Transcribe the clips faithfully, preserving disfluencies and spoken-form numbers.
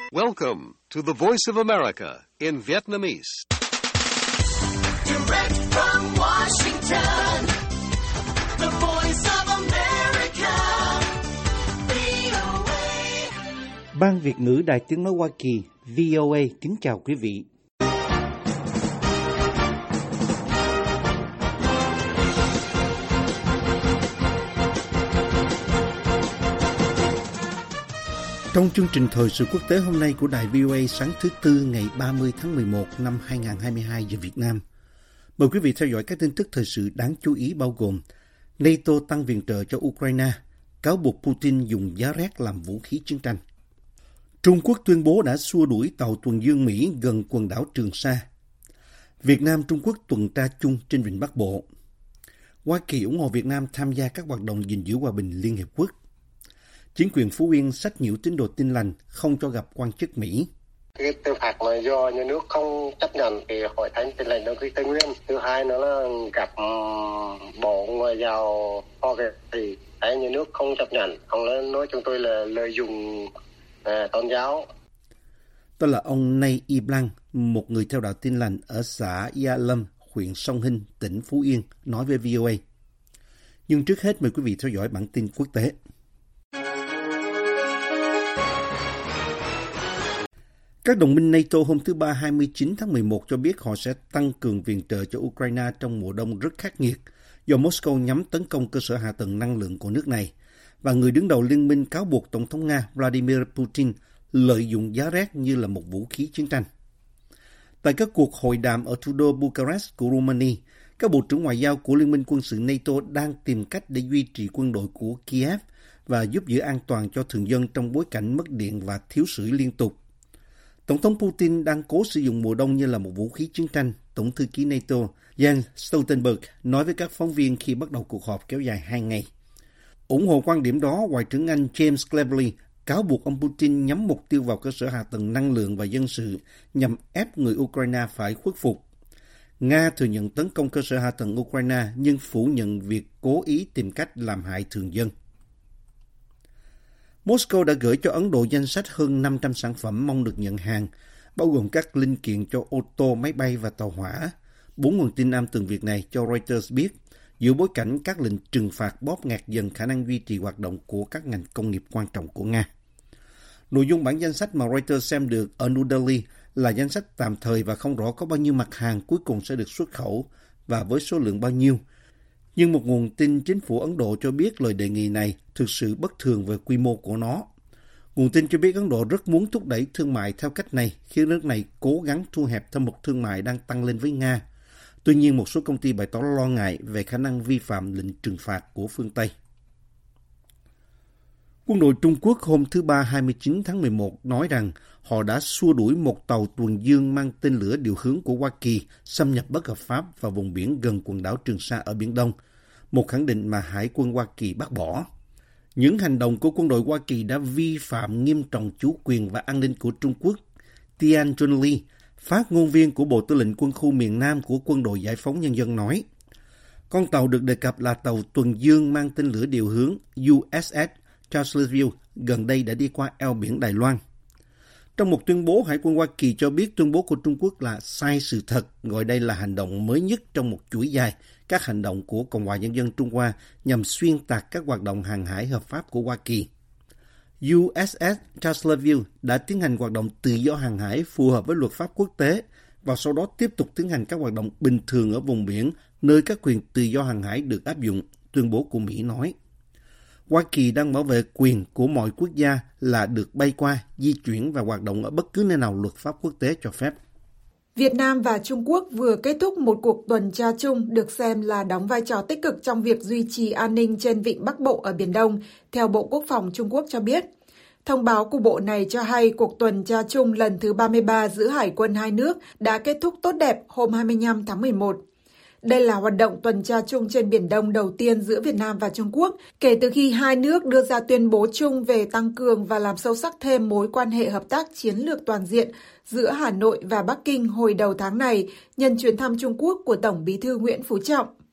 Welcome to the Voice of America in Vietnamese. Direct from Washington, the Voice of America, vê o a. Ban Việt ngữ Đài Tiếng nói Hoa Kỳ vê o a kính chào quý vị. Trong chương trình thời sự quốc tế hôm nay của Đài vê o a sáng thứ Tư ngày ba mươi tháng mười một năm hai nghìn không trăm hai mươi hai giờ Việt Nam. Mời quý vị theo dõi các tin tức thời sự đáng chú ý bao gồm NATO tăng viện trợ cho Ukraine, cáo buộc Putin dùng giá rét làm vũ khí chiến tranh. Trung Quốc tuyên bố đã xua đuổi tàu tuần dương Mỹ gần quần đảo Trường Sa. Việt Nam Trung Quốc tuần tra chung trên vịnh Bắc Bộ. Hoa Kỳ ủng hộ Việt Nam tham gia các hoạt động gìn giữ hòa bình Liên Hiệp Quốc. Chính quyền Phú Yên sách nhiễu tín đồ Tin Lành không cho gặp quan chức Mỹ. Cái tư phạt mà do nhà nước không chấp nhận thì Hội Thánh Tin Lành Đấng Christ Tây Nguyên. Thứ hai nữa là gặp Bộ Ngoại giao Hoa Kỳ thì cái nhà nước không chấp nhận. Ông nói chúng tôi là lợi dụng à, tôn giáo. Đó là ông Nay Y Blanc, một người theo đạo Tin Lành ở xã Gia Lâm, huyện Sông Hinh, tỉnh Phú Yên, nói với vê o a. Nhưng trước hết mời quý vị theo dõi bản tin quốc tế. Các đồng minh NATO hôm thứ Ba hai mươi chín tháng mười một cho biết họ sẽ tăng cường viện trợ cho Ukraine trong mùa đông rất khắc nghiệt do Moscow nhắm tấn công cơ sở hạ tầng năng lượng của nước này. Và người đứng đầu liên minh cáo buộc Tổng thống Nga Vladimir Putin lợi dụng giá rét như là một vũ khí chiến tranh. Tại các cuộc hội đàm ở thủ đô Bucharest của Romania, các bộ trưởng ngoại giao của Liên minh quân sự NATO đang tìm cách để duy trì quân đội của Kiev và giúp giữ an toàn cho thường dân trong bối cảnh mất điện và thiếu sưởi liên tục. Tổng thống Putin đang cố sử dụng mùa đông như là một vũ khí chiến tranh, Tổng thư ký NATO Jens Stoltenberg nói với các phóng viên khi bắt đầu cuộc họp kéo dài hai ngày. ủng hộ quan điểm đó, Ngoại trưởng Anh James Cleverly cáo buộc ông Putin nhắm mục tiêu vào cơ sở hạ tầng năng lượng và dân sự nhằm ép người Ukraine phải khuất phục. Nga thừa nhận tấn công cơ sở hạ tầng Ukraine nhưng phủ nhận việc cố ý tìm cách làm hại thường dân. Moscow đã gửi cho Ấn Độ danh sách hơn năm trăm sản phẩm mong được nhận hàng, bao gồm các linh kiện cho ô tô, máy bay và tàu hỏa. Bốn nguồn tin am tường Việt này cho Reuters biết, giữa bối cảnh các lệnh trừng phạt bóp nghẹt dần khả năng duy trì hoạt động của các ngành công nghiệp quan trọng của Nga. Nội dung bản danh sách mà Reuters xem được ở New Delhi là danh sách tạm thời và không rõ có bao nhiêu mặt hàng cuối cùng sẽ được xuất khẩu và với số lượng bao nhiêu. Nhưng một nguồn tin chính phủ Ấn Độ cho biết lời đề nghị này thực sự bất thường về quy mô của nó. Nguồn tin cho biết Ấn Độ rất muốn thúc đẩy thương mại theo cách này khi nước này cố gắng thu hẹp thâm hụt thương mại đang tăng lên với Nga. Tuy nhiên, một số công ty bày tỏ lo ngại về khả năng vi phạm lệnh trừng phạt của phương Tây. Quân đội Trung Quốc hôm thứ Ba hai mươi chín tháng mười một nói rằng họ đã xua đuổi một tàu tuần dương mang tên lửa điều hướng của Hoa Kỳ xâm nhập bất hợp pháp vào vùng biển gần quần đảo Trường Sa ở Biển Đông, một khẳng định mà Hải quân Hoa Kỳ bác bỏ. Những hành động của quân đội Hoa Kỳ đã vi phạm nghiêm trọng chủ quyền và an ninh của Trung Quốc. Tian Junli, phát ngôn viên của Bộ Tư lệnh Quân khu miền Nam của Quân đội Giải phóng Nhân dân nói, con tàu được đề cập là tàu tuần dương mang tên lửa điều hướng u ét ét Chancellorsville gần đây đã đi qua eo biển Đài Loan. Trong một tuyên bố, Hải quân Hoa Kỳ cho biết tuyên bố của Trung Quốc là sai sự thật, gọi đây là hành động mới nhất trong một chuỗi dài các hành động của Cộng hòa Nhân dân Trung Hoa nhằm xuyên tạc các hoạt động hàng hải hợp pháp của Hoa Kỳ. u ét ét Chancellorsville đã tiến hành hoạt động tự do hàng hải phù hợp với luật pháp quốc tế và sau đó tiếp tục tiến hành các hoạt động bình thường ở vùng biển nơi các quyền tự do hàng hải được áp dụng, tuyên bố của Mỹ nói. Hoa Kỳ đang bảo vệ quyền của mọi quốc gia là được bay qua, di chuyển và hoạt động ở bất cứ nơi nào luật pháp quốc tế cho phép. Việt Nam và Trung Quốc vừa kết thúc một cuộc tuần tra chung được xem là đóng vai trò tích cực trong việc duy trì an ninh trên vịnh Bắc Bộ ở Biển Đông, theo Bộ Quốc phòng Trung Quốc cho biết. Thông báo của bộ này cho hay cuộc tuần tra chung lần thứ ba mươi ba giữa hải quân hai nước đã kết thúc tốt đẹp hôm hai mươi lăm tháng mười một. Đây là hoạt động tuần tra chung trên Biển Đông đầu tiên giữa Việt Nam và Trung Quốc kể từ khi hai nước đưa ra tuyên bố chung về tăng cường và làm sâu sắc thêm mối quan hệ hợp tác chiến lược toàn diện giữa Hà Nội và Bắc Kinh hồi đầu tháng này nhân chuyến thăm Trung Quốc của Tổng Bí thư Nguyễn Phú Trọng.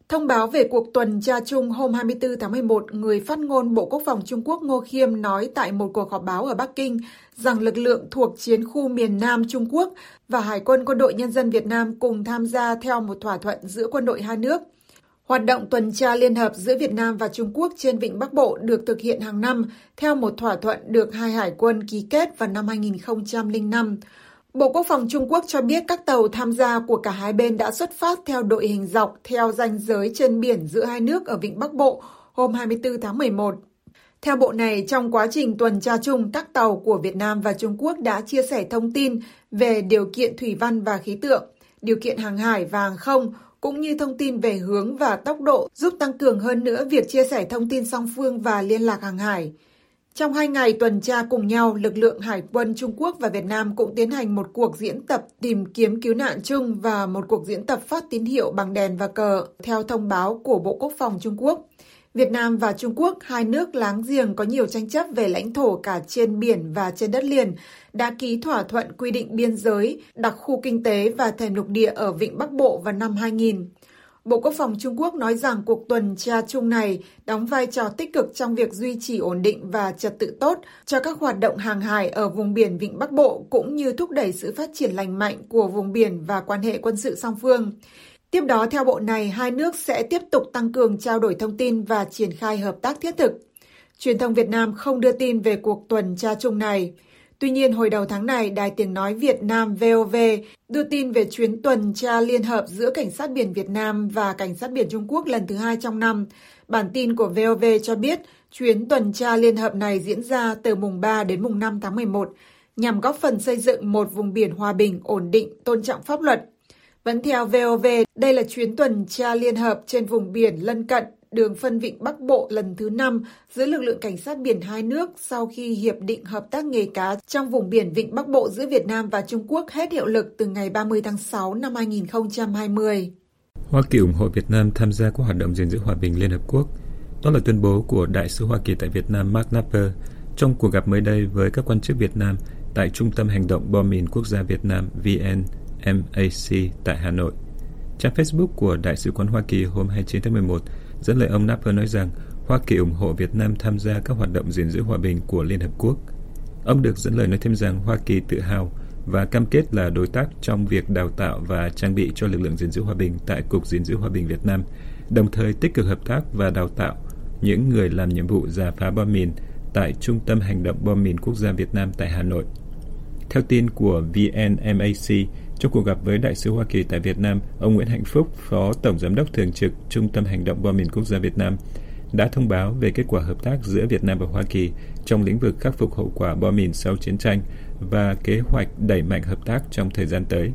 Thông báo về cuộc tuần tra chung hôm hai mươi tư tháng mười một, người phát ngôn Bộ Quốc phòng Trung Quốc Ngô Khiêm nói tại một cuộc họp báo ở Bắc Kinh rằng lực lượng thuộc chiến khu miền Nam Trung Quốc và Hải quân Quân đội Nhân dân Việt Nam cùng tham gia theo một thỏa thuận giữa quân đội hai nước. Hoạt động tuần tra liên hợp giữa Việt Nam và Trung Quốc trên Vịnh Bắc Bộ được thực hiện hàng năm theo một thỏa thuận được hai hải quân ký kết vào năm hai nghìn không trăm lẻ năm. Bộ Quốc phòng Trung Quốc cho biết các tàu tham gia của cả hai bên đã xuất phát theo đội hình dọc theo ranh giới trên biển giữa hai nước ở Vịnh Bắc Bộ hôm hai mươi tư tháng mười một. Theo bộ này, trong quá trình tuần tra chung, các tàu của Việt Nam và Trung Quốc đã chia sẻ thông tin về điều kiện thủy văn và khí tượng, điều kiện hàng hải và hàng không, cũng như thông tin về hướng và tốc độ, giúp tăng cường hơn nữa việc chia sẻ thông tin song phương và liên lạc hàng hải. Trong hai ngày tuần tra cùng nhau, lực lượng Hải quân Trung Quốc và Việt Nam cũng tiến hành một cuộc diễn tập tìm kiếm cứu nạn chung và một cuộc diễn tập phát tín hiệu bằng đèn và cờ, theo thông báo của Bộ Quốc phòng Trung Quốc. Việt Nam và Trung Quốc, hai nước láng giềng có nhiều tranh chấp về lãnh thổ cả trên biển và trên đất liền, đã ký thỏa thuận quy định biên giới, đặc khu kinh tế và thềm lục địa ở Vịnh Bắc Bộ vào năm hai nghìn. Bộ Quốc phòng Trung Quốc nói rằng cuộc tuần tra chung này đóng vai trò tích cực trong việc duy trì ổn định và trật tự tốt cho các hoạt động hàng hải ở vùng biển Vịnh Bắc Bộ, cũng như thúc đẩy sự phát triển lành mạnh của vùng biển và quan hệ quân sự song phương. Tiếp đó, theo bộ này, hai nước sẽ tiếp tục tăng cường trao đổi thông tin và triển khai hợp tác thiết thực. Truyền thông Việt Nam không đưa tin về cuộc tuần tra chung này. Tuy nhiên, hồi đầu tháng này, Đài Tiếng Nói Việt Nam vê o vê đưa tin về chuyến tuần tra liên hợp giữa Cảnh sát biển Việt Nam và Cảnh sát biển Trung Quốc lần thứ hai trong năm. Bản tin của vê o vê cho biết chuyến tuần tra liên hợp này diễn ra từ mùng ba đến mùng năm tháng mười một, nhằm góp phần xây dựng một vùng biển hòa bình, ổn định, tôn trọng pháp luật. Vẫn theo vê o vê, đây là chuyến tuần tra liên hợp trên vùng biển lân cận đường phân Vịnh Bắc Bộ lần thứ năm giữa lực lượng cảnh sát biển hai nước sau khi Hiệp định Hợp tác nghề cá trong vùng biển Vịnh Bắc Bộ giữa Việt Nam và Trung Quốc hết hiệu lực từ ngày ba mươi tháng sáu năm hai nghìn không trăm hai mươi. Hoa Kỳ ủng hộ Việt Nam tham gia các hoạt động gìn giữ hòa bình Liên Hợp Quốc. Đó là tuyên bố của Đại sứ Hoa Kỳ tại Việt Nam Mark Knapper trong cuộc gặp mới đây với các quan chức Việt Nam tại Trung tâm Hành động Bom mìn Quốc gia Việt Nam V N M A C tại Hà Nội. Trang Facebook của Đại sứ quán Hoa Kỳ hôm hai mươi chín tháng mười một dẫn lời ông Knapper nói rằng Hoa Kỳ ủng hộ Việt Nam tham gia các hoạt động gìn giữ hòa bình của Liên Hợp Quốc. Ông được dẫn lời nói thêm rằng Hoa Kỳ tự hào và cam kết là đối tác trong việc đào tạo và trang bị cho lực lượng gìn giữ hòa bình tại Cục Gìn giữ Hòa bình Việt Nam, đồng thời tích cực hợp tác và đào tạo những người làm nhiệm vụ rà phá bom mìn tại Trung tâm Hành động Bom mìn Quốc gia Việt Nam tại Hà Nội. Theo tin của V N M A C, trong cuộc gặp với Đại sứ Hoa Kỳ tại Việt Nam, ông Nguyễn Hạnh Phúc, Phó Tổng Giám đốc Thường trực Trung tâm Hành động Bom mìn Quốc gia Việt Nam, đã thông báo về kết quả hợp tác giữa Việt Nam và Hoa Kỳ trong lĩnh vực khắc phục hậu quả bom mìn sau chiến tranh và kế hoạch đẩy mạnh hợp tác trong thời gian tới.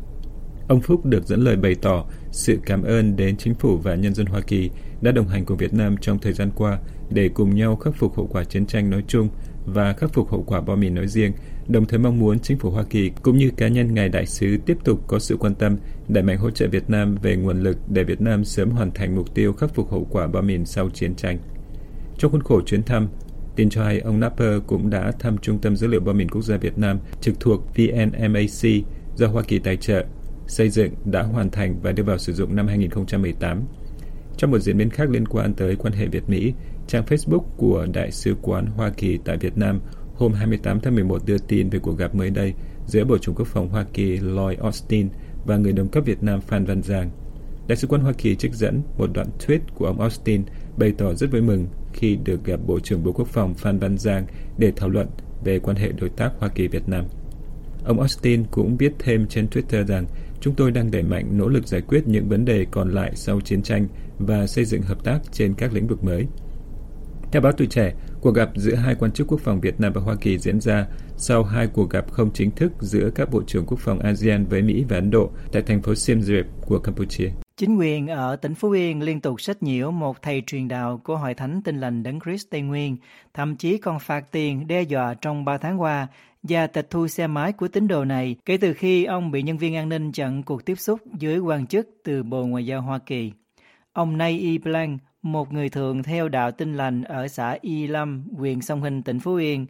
Ông Phúc được dẫn lời bày tỏ sự cảm ơn đến chính phủ và nhân dân Hoa Kỳ đã đồng hành cùng Việt Nam trong thời gian qua để cùng nhau khắc phục hậu quả chiến tranh nói chung và khắc phục hậu quả bom mìn nói riêng, đồng thời mong muốn chính phủ Hoa Kỳ cũng như cá nhân ngài đại sứ tiếp tục có sự quan tâm, đẩy mạnh hỗ trợ Việt Nam về nguồn lực để Việt Nam sớm hoàn thành mục tiêu khắc phục hậu quả bom mìn sau chiến tranh. Trong khuôn khổ chuyến thăm, tin cho hay ông Knapper cũng đã thăm Trung tâm Dữ liệu Bom mìn Quốc gia Việt Nam trực thuộc V N M A C do Hoa Kỳ tài trợ, xây dựng, đã hoàn thành và đưa vào sử dụng năm hai nghìn không trăm mười tám. Trong một diễn biến khác liên quan tới quan hệ Việt-Mỹ, trang Facebook của Đại sứ quán Hoa Kỳ tại Việt Nam hôm hai mươi tám tháng mười một đưa tin về cuộc gặp mới đây giữa Bộ trưởng Quốc phòng Hoa Kỳ Lloyd Austin và người đồng cấp Việt Nam Phan Văn Giang. Đại sứ quán Hoa Kỳ trích dẫn một đoạn tweet của ông Austin bày tỏ rất vui mừng khi được gặp Bộ trưởng Bộ Quốc phòng Phan Văn Giang để thảo luận về quan hệ đối tác Hoa Kỳ-Việt Nam. Ông Austin cũng viết thêm trên Twitter rằng chúng tôi đang đẩy mạnh nỗ lực giải quyết những vấn đề còn lại sau chiến tranh và xây dựng hợp tác trên các lĩnh vực mới. Theo báo Tuổi Trẻ, cuộc gặp giữa hai quan chức quốc phòng Việt Nam và Hoa Kỳ diễn ra sau hai cuộc gặp không chính thức giữa các bộ trưởng quốc phòng a sê an với Mỹ và Ấn Độ tại thành phố Siem Reap của Campuchia. Chính quyền ở tỉnh Phú Yên liên tục sách nhiễu một thầy truyền đạo của Hội Thánh Tin Lành Đấng Christ Tây Nguyên, thậm chí còn phạt tiền đe dọa trong ba tháng qua và tịch thu xe máy của tín đồ này kể từ khi ông bị nhân viên an ninh chặn cuộc tiếp xúc với quan chức từ Bộ Ngoại giao Hoa Kỳ. Ông Nay Y Blanc, một người thường theo đạo Tin Lành ở xã Y Lâm, huyện Sông Hình, tỉnh Phú Yên,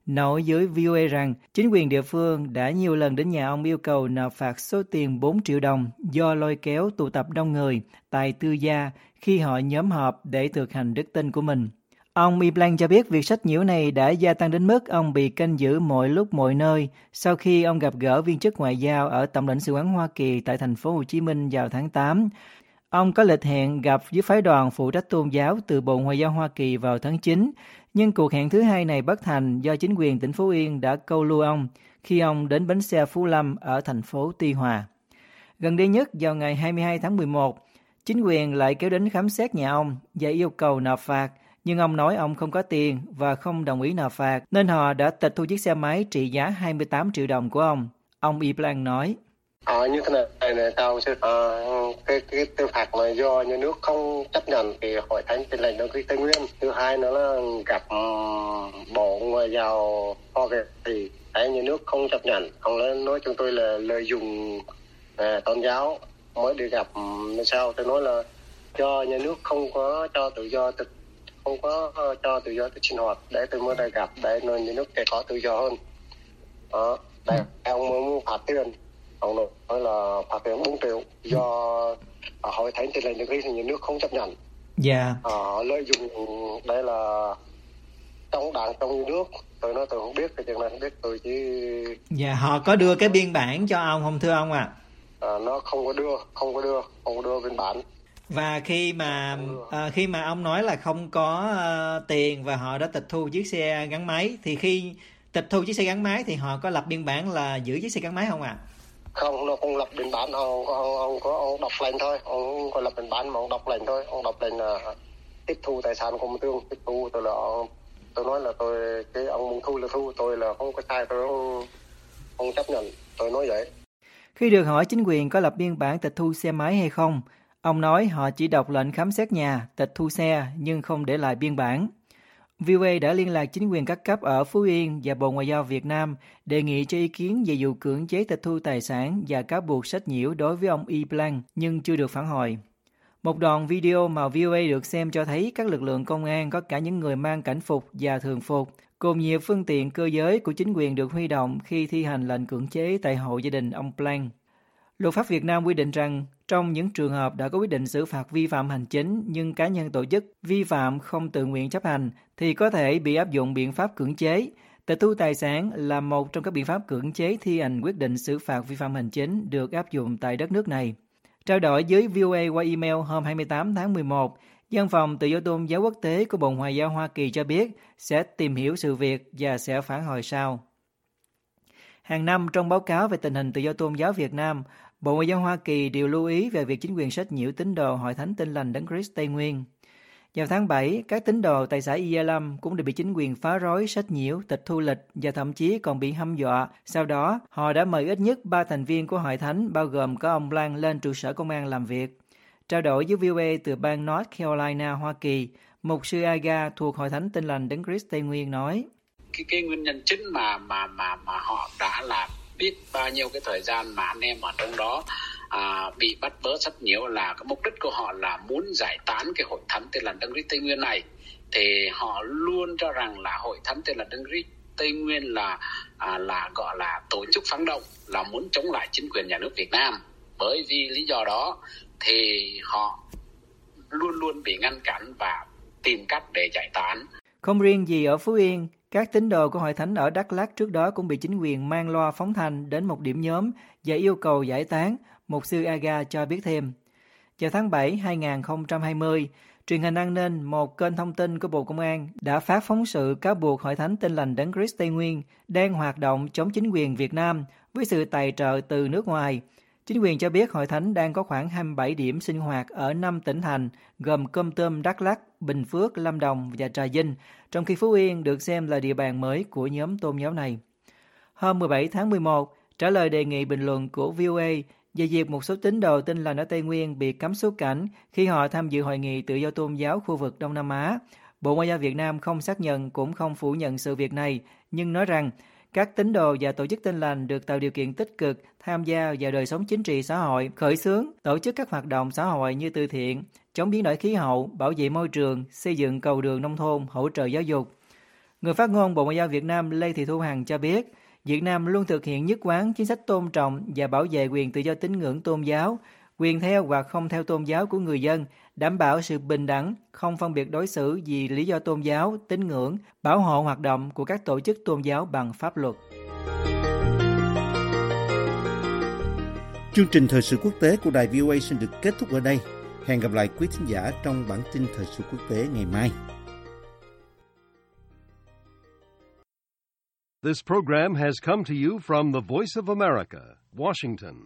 nói với vê o a rằng chính quyền địa phương đã nhiều lần đến nhà ông yêu cầu nộp phạt số tiền bốn triệu đồng do lôi kéo tụ tập đông người tại tư gia khi họ nhóm họp để thực hành đức tin của mình. Ông Yplan cho biết việc sách nhiễu này đã gia tăng đến mức ông bị canh giữ mọi lúc mọi nơi sau khi ông gặp gỡ viên chức ngoại giao ở Tổng lãnh sự quán Hoa Kỳ tại thành phố Hồ Chí Minh vào tháng tám. Ông có lịch hẹn gặp với phái đoàn phụ trách tôn giáo từ Bộ Ngoại giao Hoa Kỳ vào tháng chín, nhưng cuộc hẹn thứ hai này bất thành do chính quyền tỉnh Phú Yên đã câu lưu ông khi ông đến bến xe Phú Lâm ở thành phố Tuy Hòa. Gần đây nhất, vào ngày hai mươi hai tháng mười một, chính quyền lại kéo đến khám xét nhà ông và yêu cầu nộp phạt, nhưng ông nói ông không có tiền và không đồng ý nộp phạt, nên họ đã tịch thu chiếc xe máy trị giá hai mươi tám triệu đồng của ông. Ông Yplan nói. Ờ, như thế này này tao sẽ ờ, cái cái tư phạt mà do nhà nước không chấp nhận thì hội thánh Tin lành Đấng Christ Tây Nguyên. Thứ hai nữa là gặp um, Bộ Ngoại giao Hoa Kỳ thì cái nhà nước không chấp nhận. Ông nói, nói chúng tôi là lợi dụng à, tôn giáo mới đi gặp um, sao tôi nói là cho nhà nước không có cho tự do thực không có uh, cho tự do tự sinh hoạt để tôi mới đây gặp để nên nhà nước sẽ có tự do hơn. Đó, để ông muốn phạt tiền. Ông nói là phạt tiền bốn triệu do hội thánh Tin lành Đấng Christ thì nhà nước không chấp nhận. Dạ. Họ lợi dụng đây là trong đảng trong nhà nước. Tôi nói tôi không biết cái chuyện này không biết tôi chỉ. Dạ, họ có đưa cái biên bản cho ông không thưa ông ạ? À? À, nó không có đưa, không có đưa, không có đưa biên bản. Và khi mà à, khi mà ông nói là không có uh, tiền và họ đã tịch thu chiếc xe gắn máy, thì khi tịch thu chiếc xe gắn máy thì họ có lập biên bản là giữ chiếc xe gắn máy không ạ? À? Không, nó không lập biên bản, ông ông ông có ông đọc lệnh thôi, ông không có lập biên bản mà ông đọc lệnh thôi, ông đọc lệnh là tiếp thu tài sản của một tương, tiếp thu tôi là ông, tôi nói là tôi cái ông muốn thu là thu, tôi là không có sai, tôi không không chấp nhận, tôi nói vậy. Khi được hỏi chính quyền có lập biên bản tịch thu xe máy hay không, ông nói họ chỉ đọc lệnh khám xét nhà, tịch thu xe nhưng không để lại biên bản. vê o a đã liên lạc chính quyền các cấp ở Phú Yên và Bộ Ngoại giao Việt Nam đề nghị cho ý kiến về vụ cưỡng chế tịch thu tài sản và cáo buộc sách nhiễu đối với ông Yplan nhưng chưa được phản hồi. Một đoạn video mà vê o a được xem cho thấy các lực lượng công an có cả những người mang cảnh phục và thường phục, cùng nhiều phương tiện cơ giới của chính quyền được huy động khi thi hành lệnh cưỡng chế tại hộ gia đình ông Plan. Luật pháp Việt Nam quy định rằng trong những trường hợp đã có quyết định xử phạt vi phạm hành chính nhưng cá nhân tổ chức vi phạm không tự nguyện chấp hành thì có thể bị áp dụng biện pháp cưỡng chế. Tịch thu tài sản là một trong các biện pháp cưỡng chế thi hành quyết định xử phạt vi phạm hành chính được áp dụng tại đất nước này. Trao đổi với vê o a qua email hôm hai mươi tám tháng mười một, Văn phòng Tự do Tôn giáo Quốc tế của Bộ Ngoại giao Hoa Kỳ cho biết sẽ tìm hiểu sự việc và sẽ phản hồi sau. Hàng năm trong báo cáo về tình hình tự do tôn giáo Việt Nam, Bộ Ngoại giao Hoa Kỳ đều lưu ý về việc chính quyền sách nhiễu tín đồ Hội Thánh Tin lành Đấng Christ Tây Nguyên. Vào tháng bảy, các tín đồ tại xã Ia Lâm cũng đã bị chính quyền phá rối, sách nhiễu, tịch thu lịch và thậm chí còn bị hăm dọa. Sau đó, họ đã mời ít nhất ba thành viên của Hội Thánh, bao gồm có ông Blanc, lên trụ sở công an làm việc. Trao đổi với vê o a từ bang North Carolina, Hoa Kỳ, mục sư Aga thuộc Hội Thánh Tin lành Đấng Christ Tây Nguyên nói: cái cái nguyên nhân chính mà mà mà mà họ đã làm biết bao nhiêu cái thời gian mà anh em ở trong đó à, bị bắt bớ sách nhiễu là cái mục đích của họ là muốn giải tán cái Hội Thánh Tin lành Đấng Christ Tây Nguyên này. Thì họ luôn cho rằng là Hội Thánh Tin lành Đấng Christ Tây Nguyên là à, là gọi là tổ chức phản động, là muốn chống lại chính quyền nhà nước Việt Nam. Bởi vì lý do đó thì họ luôn luôn bị ngăn cản và tìm cách để giải tán. Không riêng gì ở Phú Yên, các tín đồ của Hội Thánh ở Đắk Lắk trước đó cũng bị chính quyền mang loa phóng thanh đến một điểm nhóm và yêu cầu giải tán, mục sư Aga cho biết thêm. Vào tháng bảy hai nghìn không trăm hai mươi, truyền hình An ninh, một kênh thông tin của Bộ Công an, đã phát phóng sự cáo buộc Hội Thánh Tin lành Đấng Christ Tây Nguyên đang hoạt động chống chính quyền Việt Nam với sự tài trợ từ nước ngoài. Chính quyền cho biết Hội Thánh đang có khoảng hai mươi bảy điểm sinh hoạt ở năm tỉnh thành gồm Kon Tum, Đắk Lắk, Bình Phước, Lâm Đồng và Trà Vinh, trong khi Phú Yên được xem là địa bàn mới của nhóm tôn giáo này. Hôm mười bảy tháng mười một, trả lời đề nghị bình luận của vê o a về việc một số tín đồ Tin lành ở Tây Nguyên bị cấm xuất cảnh khi họ tham dự hội nghị tự do tôn giáo khu vực Đông Nam Á, Bộ Ngoại giao Việt Nam không xác nhận cũng không phủ nhận sự việc này, nhưng nói rằng các tín đồ và tổ chức Tin lành được tạo điều kiện tích cực tham gia vào đời sống chính trị xã hội, khởi xướng, tổ chức các hoạt động xã hội như từ thiện, chống biến đổi khí hậu, bảo vệ môi trường, xây dựng cầu đường nông thôn, hỗ trợ giáo dục. Người phát ngôn Bộ Ngoại giao Việt Nam Lê Thị Thu Hằng cho biết, Việt Nam luôn thực hiện nhất quán chính sách tôn trọng và bảo vệ quyền tự do tín ngưỡng tôn giáo, quyền theo hoặc không theo tôn giáo của người dân, đảm bảo sự bình đẳng, không phân biệt đối xử vì lý do tôn giáo, tín ngưỡng, bảo hộ hoạt động của các tổ chức tôn giáo bằng pháp luật. Chương trình thời sự quốc tế của đài vê o a xin được kết thúc ở đây. Hẹn gặp lại quý thính giả trong bản tin thời sự quốc tế ngày mai. This program has come to you from the Voice of America, Washington.